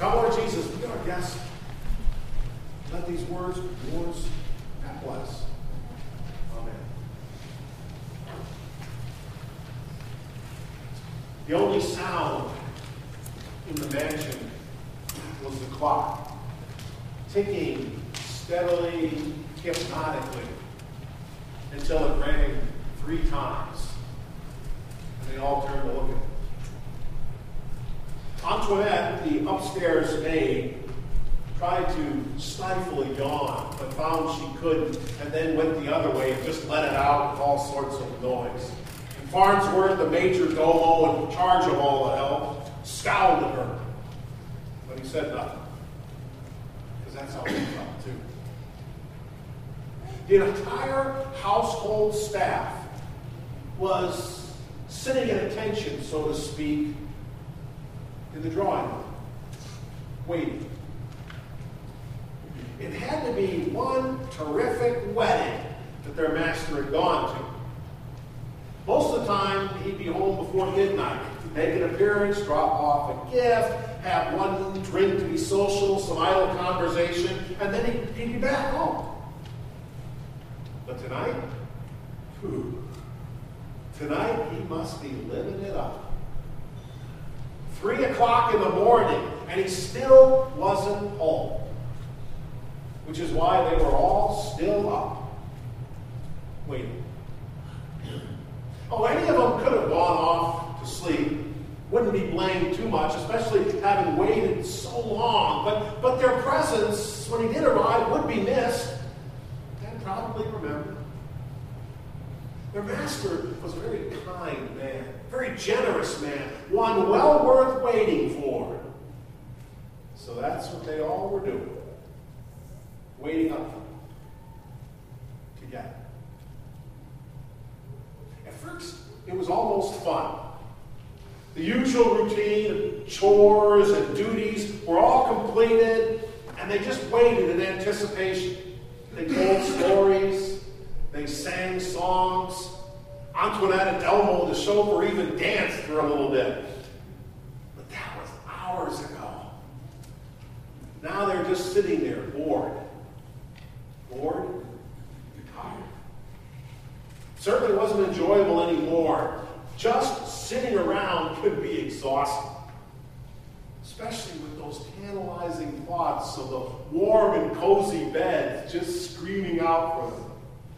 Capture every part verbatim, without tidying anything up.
Come, Lord Jesus, be our guest. Let these words be yours and bless. Amen. The only sound in the mansion was the clock, ticking steadily, hypnotically, until it rang three times. And they all turned to look at it. Antoinette, the upstairs maid, tried to stifle a yawn, but found she couldn't, and then went the other way and just let it out with all sorts of noise. And Farnsworth, the major domo in charge of all the help, scowled at her, but he said nothing, because that's how he felt too. The entire household staff was sitting at attention, so to speak, in the drawing room, waiting. It had to be one terrific wedding that their master had gone to. Most of the time, he'd be home before midnight, make an appearance, drop off a gift, have one drink to be social, some idle conversation, and then he'd, he'd be back home. But tonight, whew, tonight he must be living it up. Three o'clock in the morning, and he still wasn't home. Which is why they were all still up, waiting. Oh, any of them could have gone off to sleep. Wouldn't be blamed too much, especially having waited so long. But, but their presence, when he did arrive, would be missed and probably remembered. Their master was a very kind man, very generous man, one well worth waiting for. So that's what they all were doing. Waiting up together. At first, it was almost fun. The usual routine of chores and duties were all completed, and they just waited in anticipation. They told stories, they sang songs. Antoinette and Elmo, the chauffeur, even danced for a little bit. But that was hours ago. Now they're just sitting there, bored. Bored and tired. Certainly wasn't enjoyable anymore. Just sitting around could be exhausting. Especially with those tantalizing thoughts of the warm and cozy bed just screaming out for them.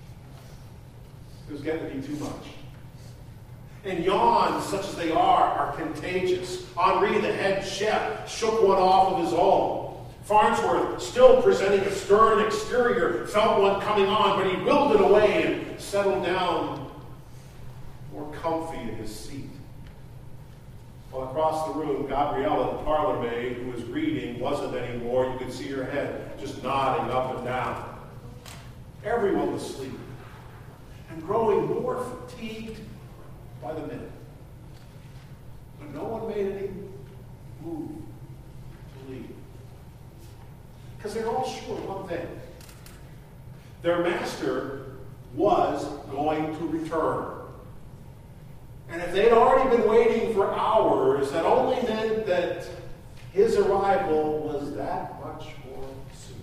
It was getting to be too much. And yawns, such as they are, are contagious. Henri, the head chef, shook one off of his own. Farnsworth, still presenting a stern exterior, felt one coming on, but he willed it away and settled down more comfy in his seat. While across the room, Gabriella, the parlor maid, who was reading, wasn't anymore. You could see her head just nodding up and down. Everyone was sleeping and growing more fatigued by the minute. But no one made any move to leave. Because they're all sure of one thing. Their master was going to return. And if they'd already been waiting for hours, that only meant that his arrival was that much more soon.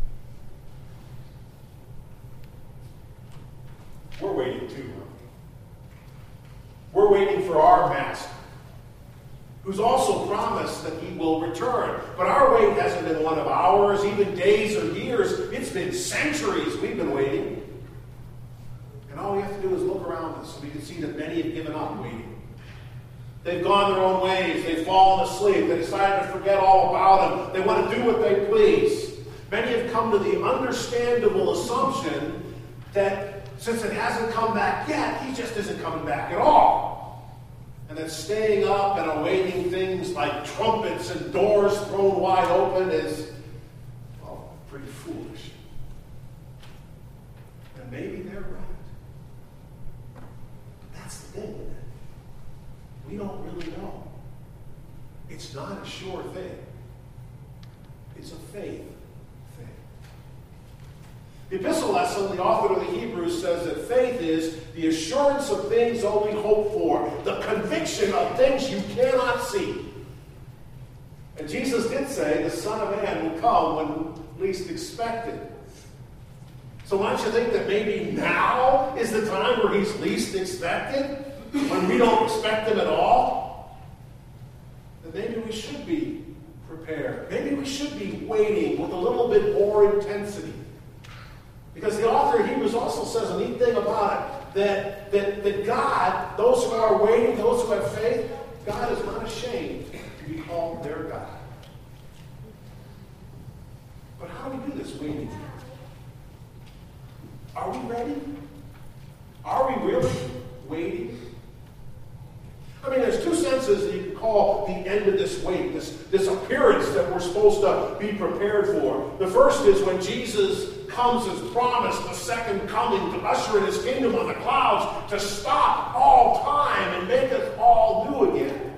We're waiting too. We're waiting for our master, who's also promised that he will return. But our wait hasn't been one of hours, even days or years. It's been centuries we've been waiting. And all we have to do is look around us so we can see that many have given up waiting. They've gone their own ways. They've fallen asleep. They decided to forget all about him. They want to do what they please. Many have come to the understandable assumption that since it hasn't come back yet, he just isn't coming back at all. And that staying up and awaiting things like trumpets and doors thrown wide open is, well, pretty foolish. And maybe they're right. That's the thing, isn't it? We don't really know. It's not a sure thing. It's a faith thing. The epistle lesson, the author of the Hebrews says that faith is the assurance of things only hoped for, the conviction of things you cannot see. And Jesus did say the Son of Man will come when least expected. So why don't you think that maybe now is the time where he's least expected? When we don't expect him at all? Then maybe we should be prepared. Maybe we should be waiting with a little bit more intensity. Because the author of Hebrews also says a neat thing about it, that, that, that God, those who are waiting, those who have faith, God is not ashamed to be called their God. But how do we do this waiting? Are we ready? Are we really waiting? I mean, there's two senses that you can call the end of this wait, this, this appearance that we're supposed to be prepared for. The first is when Jesus comes as promised, the second coming to usher in his kingdom on the clouds, to stop all time and make us all new again.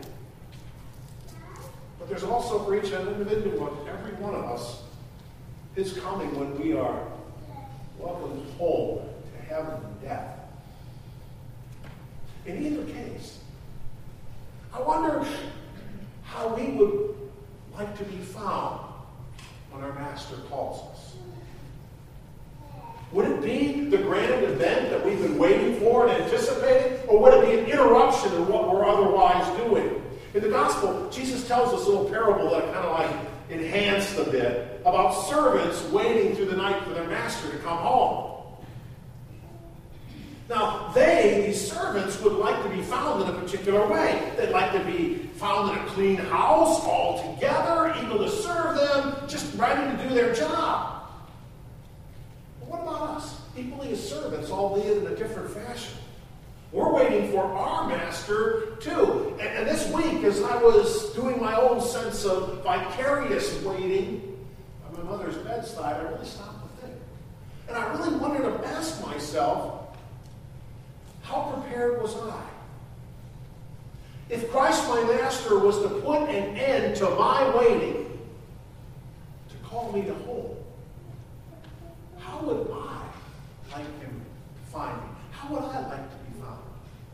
But there's also for each individual, every one of us, his coming when we are welcomed home to heaven and death. In either case, I wonder how we would like to be found when our Master calls us. Would it be the grand event that we've been waiting for and anticipating? Or would it be an interruption in what we're otherwise doing? In the Gospel, Jesus tells us a little parable that kind of like enhanced a bit about servants waiting through the night for their master to come home. Now, they, these servants, would like to be found in a particular way. They'd like to be found in a clean house, all together, able to serve them, just ready to do their job. But what about us? Equally as servants, albeit in a different fashion. We're waiting for our master, too. And, and this week, as I was doing my own sense of vicarious waiting at my mother's bedside, I really stopped to think. And I really wanted to ask myself, how prepared was I? If Christ my Master was to put an end to my waiting, to call me to home, how would I like him to find me? How would I like to be found?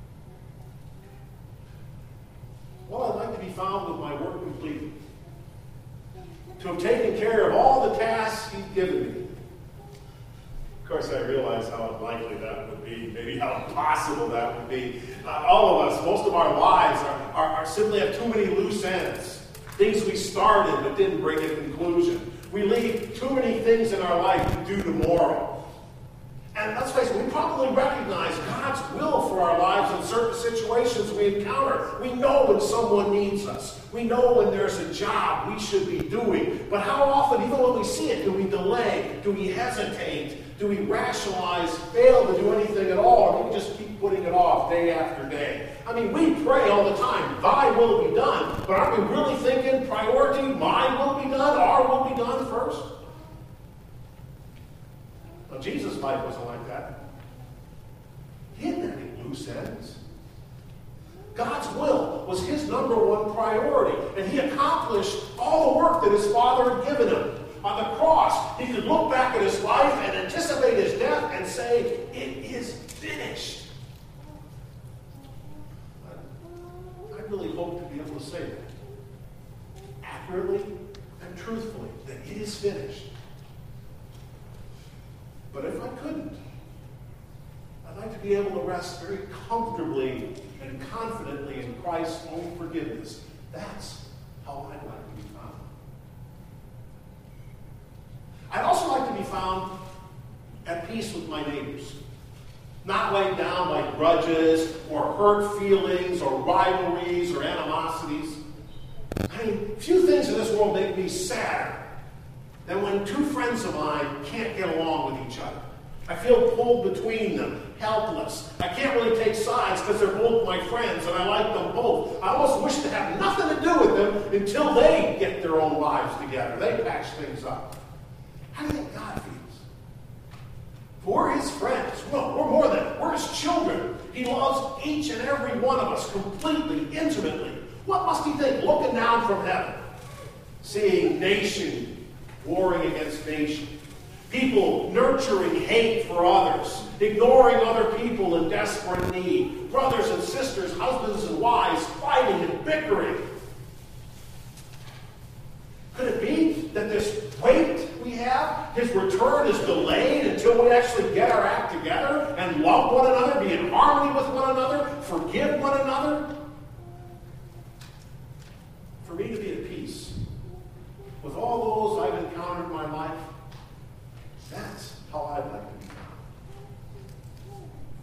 Well, I'd like to be found with my work completed, to have taken care of all the tasks he's given me. Of course, I realize how unlikely that would be, maybe how impossible that would be. Uh, all of us, most of our lives are, are, are simply have too many loose ends. Things we started but didn't bring to conclusion. We leave too many things in our life to do tomorrow. And let's face it, we probably recognize God's will for our lives in certain situations we encounter. We know when someone needs us. We know when there's a job we should be doing. But how often, even when we see it, do we delay? Do we hesitate? Do we rationalize, fail to do anything at all? Or do we just keep putting it off day after day? I mean, we pray all the time, thy will be done. But aren't we really thinking priority, my will be done, our will be done first? Well, Jesus' life wasn't like that. He didn't have any loose ends. God's will was his number one priority, and he accomplished all the work that his Father had given him. On the cross, he could look back at his life and anticipate his death and say, it is finished. I really hope to be able to say that accurately and truthfully, that it is finished. But if I couldn't, I'd like to be able to rest very comfortably and confidently in Christ's own forgiveness. That's how I'd like to be found. I'd also like to be found at peace with my neighbors. Not weighed down by grudges or hurt feelings or rivalries or animosities. I mean, few things in this world make me sadder than when two friends of mine can't get along with each other. I feel pulled between them, helpless. I can't really take sides because they're both my friends and I like them both. I almost wish to have nothing to do with them until they get their own lives together. They patch things up. How do you think God feels? We're his friends. Well, we're more than, we're his children. He loves each and every one of us completely, intimately. What must he think looking down from heaven? Seeing nation warring against nation. People nurturing hate for others. Ignoring other people in desperate need. Brothers and sisters, husbands and wives fighting and bickering. this wait we have, his return is delayed until we actually get our act together and love one another, be in harmony with one another, forgive one another. For me to be at peace with all those I've encountered in my life, that's how I'd like to be found.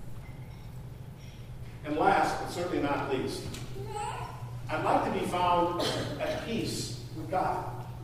And last, but certainly not least, I'd like to be found at peace with God.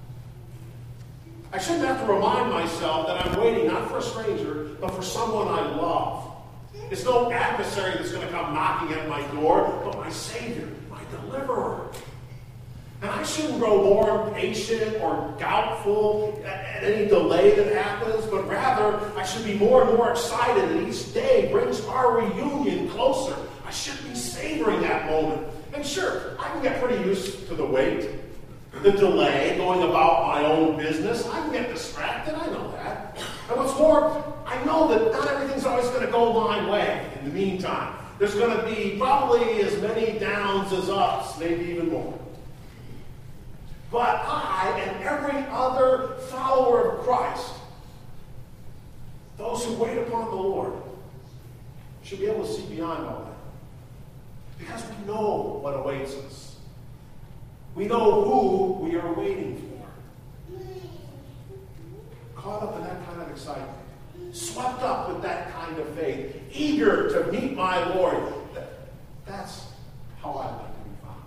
I shouldn't have to remind myself that I'm waiting not for a stranger, but for someone I love. It's no adversary that's going to come knocking at my door, but my Savior, my deliverer. And I shouldn't grow more impatient or doubtful at any delay that happens, but rather I should be more and more excited that each day brings our reunion closer. I should be savoring that moment. And sure, I can get pretty used to the wait, the delay, going about my own business. I can get distracted, I know that. And what's more, I know that not everything's always going to go my way in the meantime. There's going to be probably as many downs as ups, maybe even more. But I and every other follower of Christ, those who wait upon the Lord, should be able to see beyond all that. Because we know what awaits us. We know who we are waiting for. Caught up in that kind of excitement. Swept up with that kind of faith. Eager to meet my Lord. That's how I like to be found.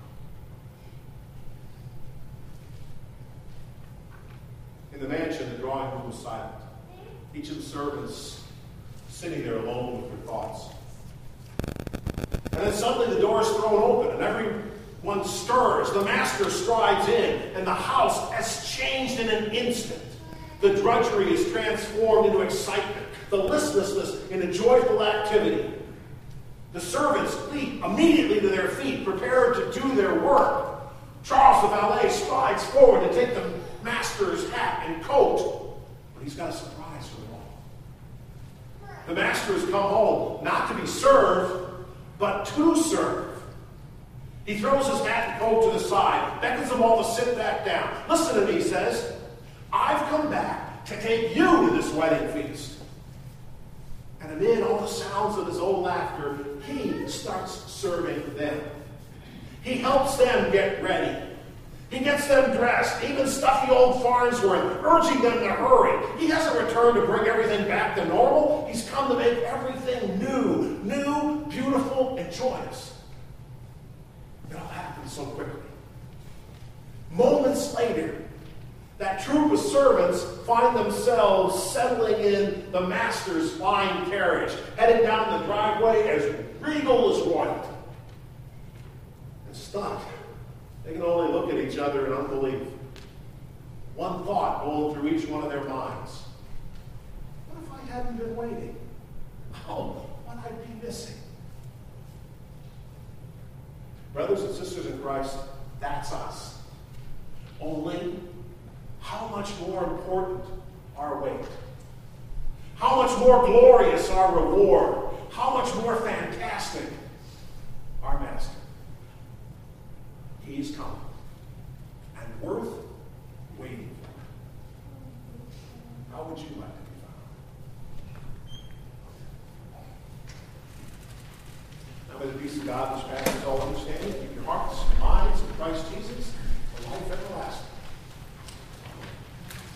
In the mansion, the drawing room was silent. Each of the servants sitting there alone with their thoughts. And then suddenly the door is thrown open and everyone stirs. The master strides in and the house has changed in an instant. The drudgery is transformed into excitement. The listlessness into joyful activity. The servants leap immediately to their feet, prepared to do their work. Charles the valet strides forward to take the master's hat and coat, but he's got a surprise for them all. The master has come home not to be served, but to serve. He throws his hat and coat to the side, beckons them all to sit back down. Listen to me, he says. I've come back to take you to this wedding feast. And amid all the sounds of his own laughter, he starts serving them. He helps them get ready. He gets them dressed, even stuffy old Farnsworth, urging them to hurry. He hasn't returned to bring everything back to normal. He's come to make everything new, new, beautiful, and joyous. It all happens so quickly. Moments later, that troop of servants find themselves settling in the master's fine carriage, heading down the driveway as regal as royalty. And stunned, they can only look at each other in unbelief. One thought going through each one of their minds. What if I hadn't been waiting? Oh, what I'd be missing. Brothers and sisters in Christ, that's us. Only, how much more important our wait? How much more glorious our reward? How much more fantastic our master? He's coming and worth waiting for. How would you like to be found? Now may the peace of God which passes all understanding keep your hearts and minds in Christ Jesus.